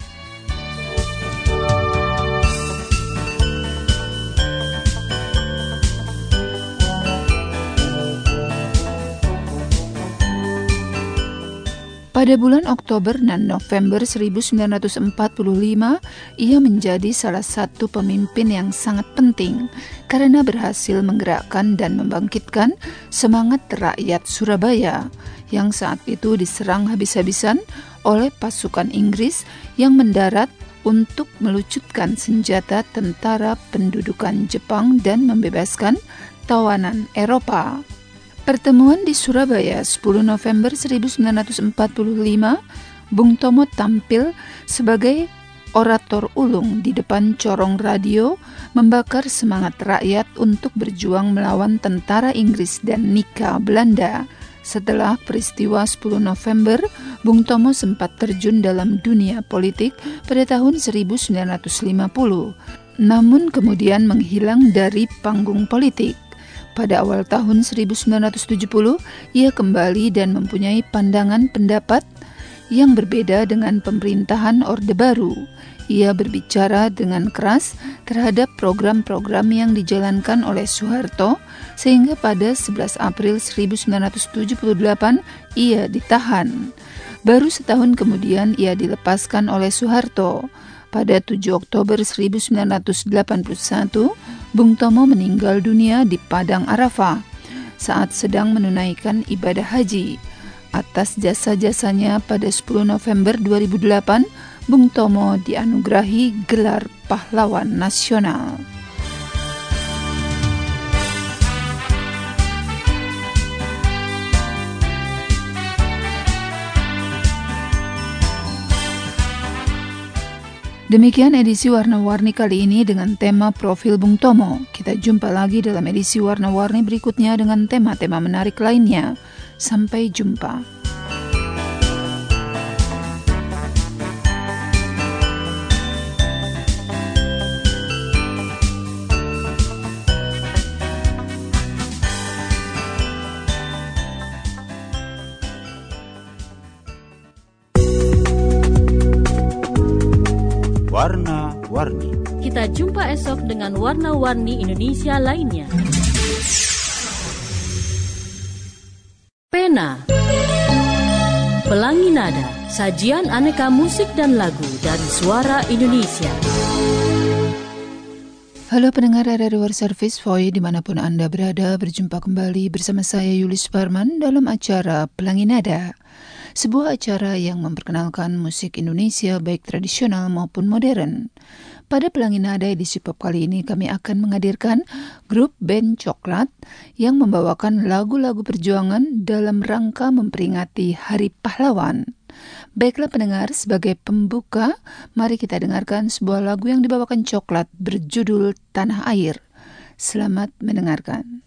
Pada bulan Oktober dan November seribu sembilan ratus empat puluh lima, ia menjadi salah satu pemimpin yang sangat penting karena berhasil menggerakkan dan membangkitkan semangat rakyat Surabaya yang saat itu diserang habis-habisan oleh pasukan Inggris yang mendarat untuk melucutkan senjata tentara pendudukan Jepang dan membebaskan tawanan Eropa. Pertemuan di Surabaya sepuluh November seribu sembilan ratus empat puluh lima, Bung Tomo tampil sebagai orator ulung di depan corong radio membakar semangat rakyat untuk berjuang melawan tentara Inggris dan Nika Belanda. Setelah peristiwa sepuluh November, Bung Tomo sempat terjun dalam dunia politik pada tahun seribu sembilan ratus lima puluh, namun kemudian menghilang dari panggung politik. Pada awal tahun seribu sembilan ratus tujuh puluh, ia kembali dan mempunyai pandangan pendapat yang berbeda dengan pemerintahan Orde Baru. Ia berbicara dengan keras terhadap program-program yang dijalankan oleh Soeharto, sehingga pada sebelas April seribu sembilan ratus tujuh puluh delapan ia ditahan. Baru setahun kemudian ia dilepaskan oleh Soeharto. Pada tujuh Oktober seribu sembilan ratus delapan puluh satu, Bung Tomo meninggal dunia di Padang Arafah saat sedang menunaikan ibadah haji. Atas jasa-jasanya pada sepuluh November dua ribu delapan, Bung Tomo dianugerahi gelar pahlawan nasional. Demikian edisi Warna-Warni kali ini dengan tema Profil Bung Tomo. Kita jumpa lagi dalam edisi Warna-Warni berikutnya dengan tema-tema menarik lainnya. Sampai jumpa. Warna-Warni. Kita jumpa esok dengan warna-warni Indonesia lainnya. Pena, Pelangi Nada, sajian aneka musik dan lagu dari Suara Indonesia. Halo pendengar R R I World Service Voice dimanapun Anda berada, berjumpa kembali bersama saya Yulis Parman dalam acara Pelangi Nada. Sebuah acara yang memperkenalkan musik Indonesia baik tradisional maupun modern. Pada Pelangi Nada edisi pop kali ini kami akan menghadirkan grup band Coklat yang membawakan lagu-lagu perjuangan dalam rangka memperingati Hari Pahlawan. Baiklah pendengar, sebagai pembuka, mari kita dengarkan sebuah lagu yang dibawakan Coklat berjudul Tanah Air. Selamat mendengarkan.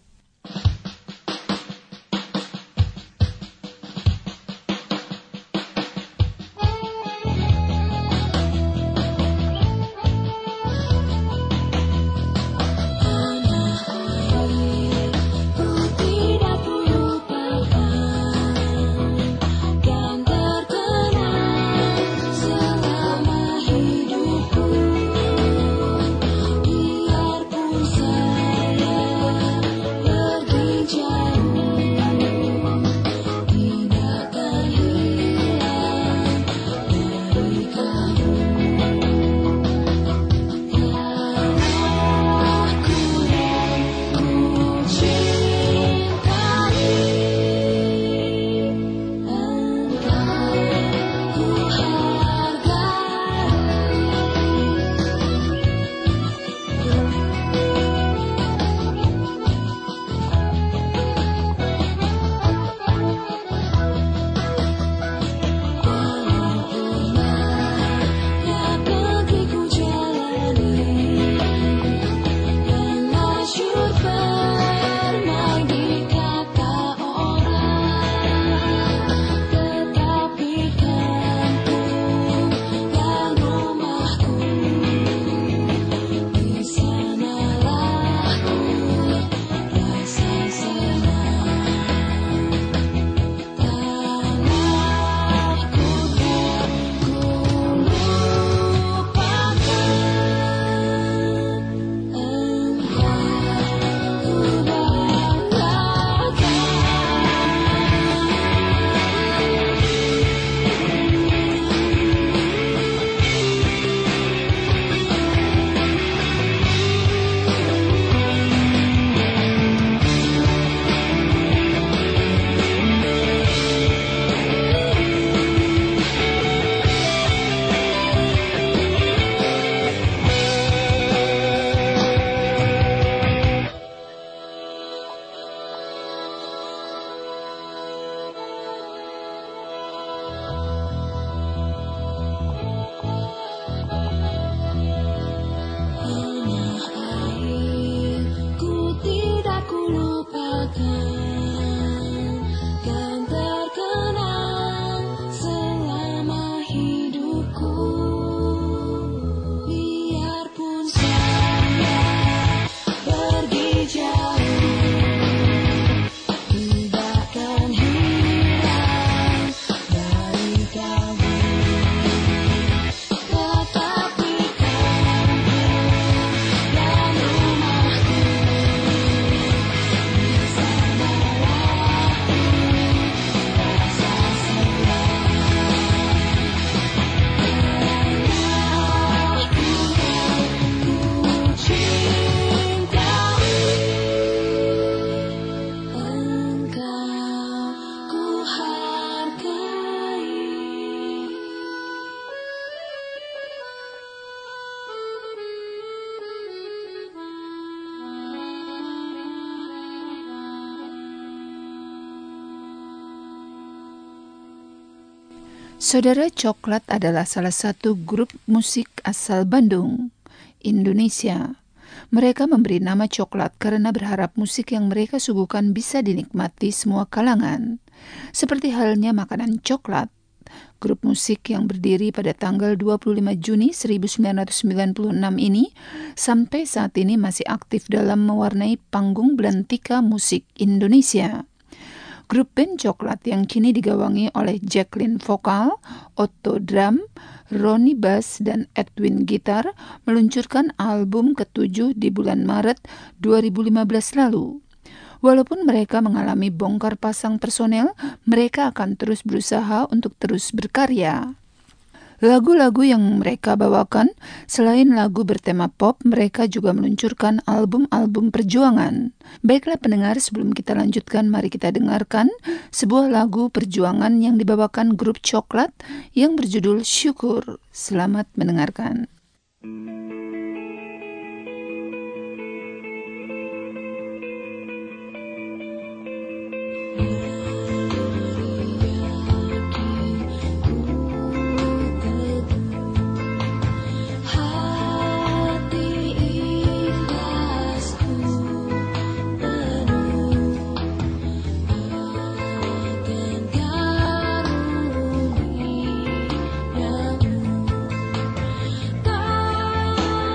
Biarpun saya pergi Saudara, Coklat adalah salah satu grup musik asal Bandung, Indonesia. Mereka memberi nama Coklat karena berharap musik yang mereka suguhkan bisa dinikmati semua kalangan. Seperti halnya makanan coklat. Grup musik yang berdiri pada tanggal dua puluh lima Juni seribu sembilan ratus sembilan puluh enam ini sampai saat ini masih aktif dalam mewarnai panggung belantika musik Indonesia. Grup band Coklat yang kini digawangi oleh Jacqueline vokal, Otto drum, Roni bass, dan Edwin gitar meluncurkan album ketujuh di bulan Maret dua ribu lima belas lalu. Walaupun mereka mengalami bongkar pasang personel, mereka akan terus berusaha untuk terus berkarya. Lagu-lagu yang mereka bawakan, selain lagu bertema pop, mereka juga meluncurkan album-album perjuangan. Baiklah pendengar, sebelum kita lanjutkan, mari kita dengarkan sebuah lagu perjuangan yang dibawakan grup Coklat yang berjudul Syukur. Selamat mendengarkan. Kau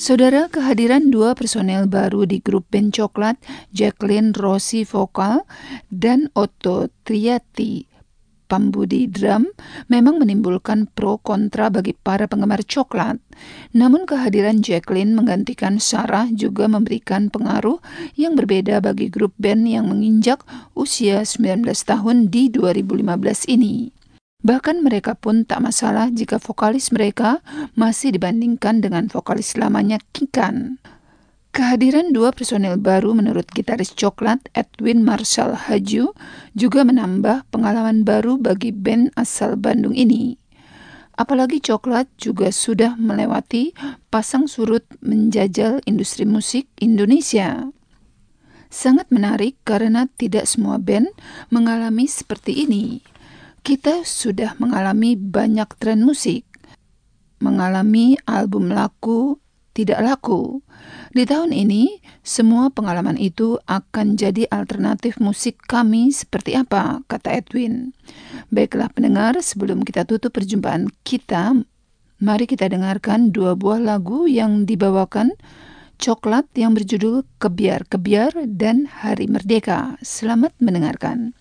Saudara, kehadiran dua personel baru di grup band coklat, Jacqueline Rossi vokal dan Otto Triati Pambudi drum, memang menimbulkan pro kontra bagi para penggemar coklat. Namun kehadiran Jacqueline menggantikan Sarah juga memberikan pengaruh yang berbeda bagi grup band yang menginjak usia sembilan belas tahun di dua ribu lima belas ini. Bahkan mereka pun tak masalah jika vokalis mereka masih dibandingkan dengan vokalis lamanya Kikan. Kehadiran dua personel baru menurut gitaris coklat Edwin Marshall Haju juga menambah pengalaman baru bagi band asal Bandung ini. Apalagi coklat juga sudah melewati pasang surut menjajal industri musik Indonesia. Sangat menarik karena tidak semua band mengalami seperti ini. Kita sudah mengalami banyak tren musik, mengalami album laku, tidak laku. Di tahun ini, semua pengalaman itu akan jadi alternatif musik kami seperti apa, kata Edwin. Baiklah pendengar, sebelum kita tutup perjumpaan kita, mari kita dengarkan dua buah lagu yang dibawakan Coklat yang berjudul Kebiar-Kebiar dan Hari Merdeka. Selamat mendengarkan.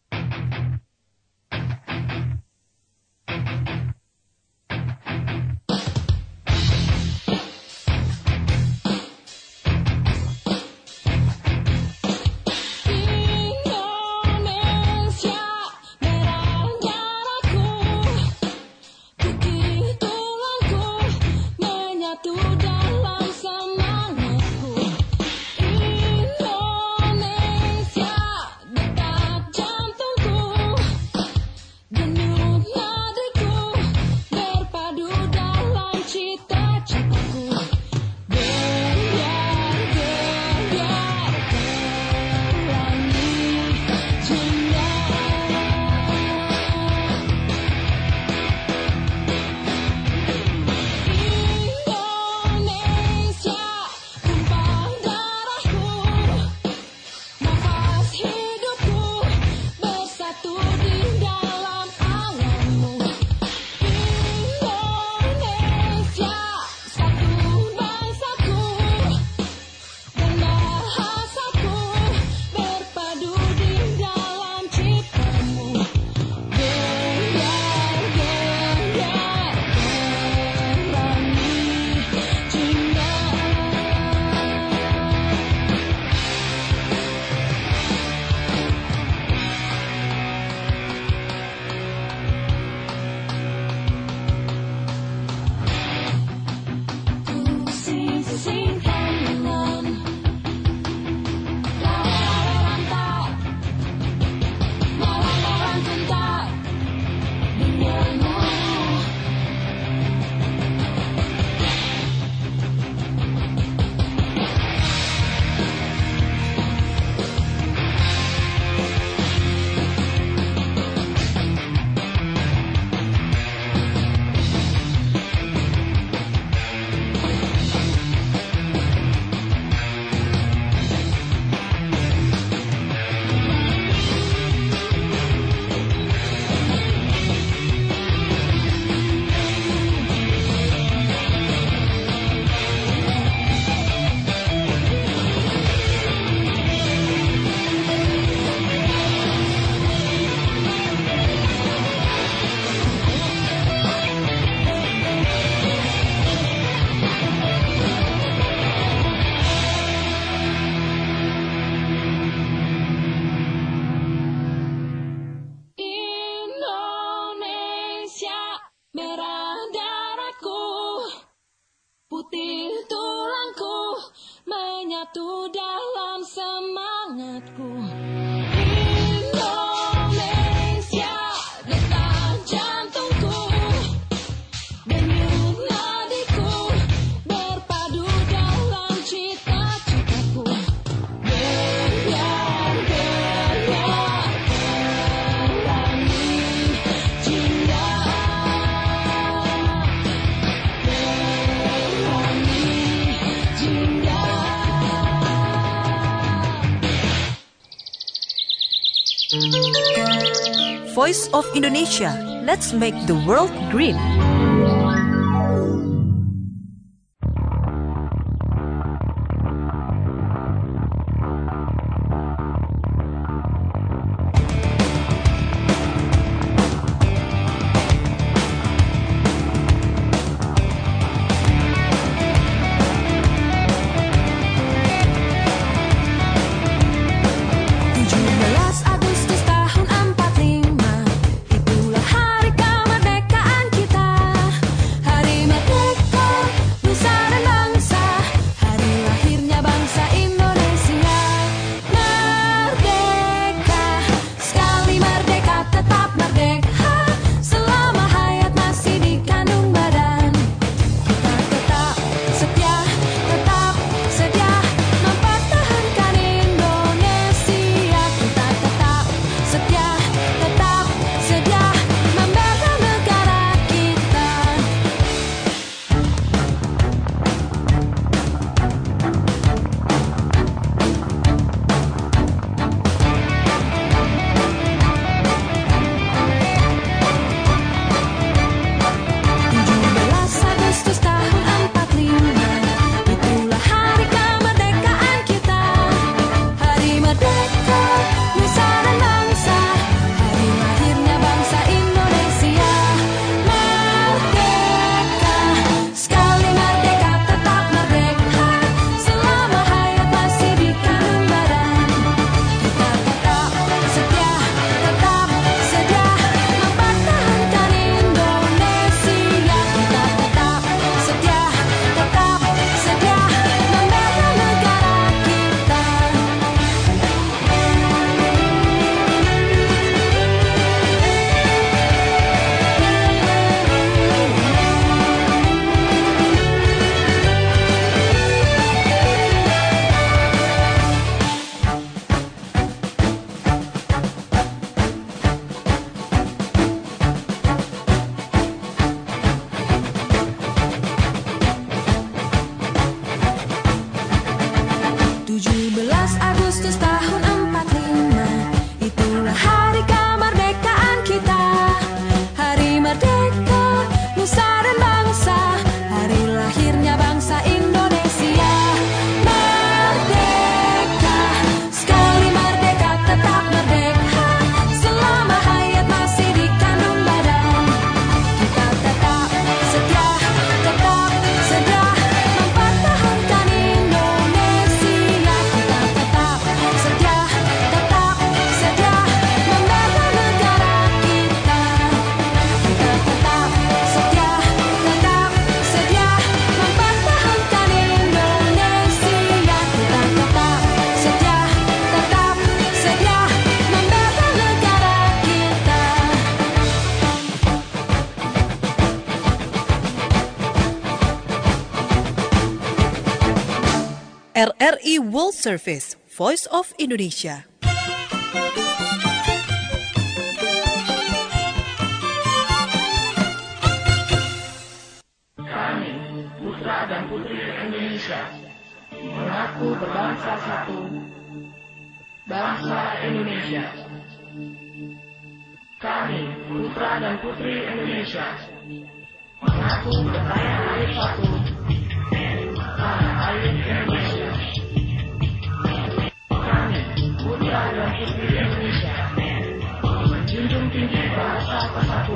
Voice of Indonesia. Let's make the world green. R R I World Service, Voice of Indonesia. Kami, putra dan putri Indonesia, mengaku berbangsa satu, bangsa Indonesia. Kami, putra dan putri Indonesia, mengaku bertanah air satu, tanah air Indonesia. Kami, putra dan putri Indonesia, menjunjung tinggi bahasa persatuan.